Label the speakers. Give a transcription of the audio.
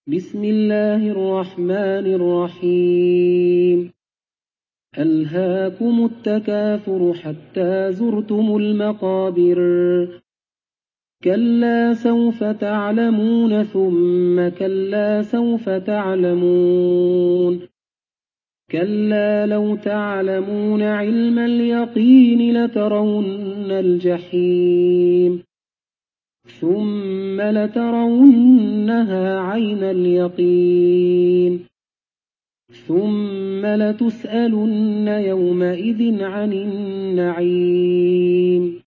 Speaker 1: بسم الله الرحمن الرحيم ألهاكم التكاثر حتى زرتم المقابر كلا سوف تعلمون ثم كلا سوف تعلمون كلا لو تعلمون علم اليقين لترون الجحيم ثم لترونها عين اليقين ثم لتسألن يومئذ عن النعيم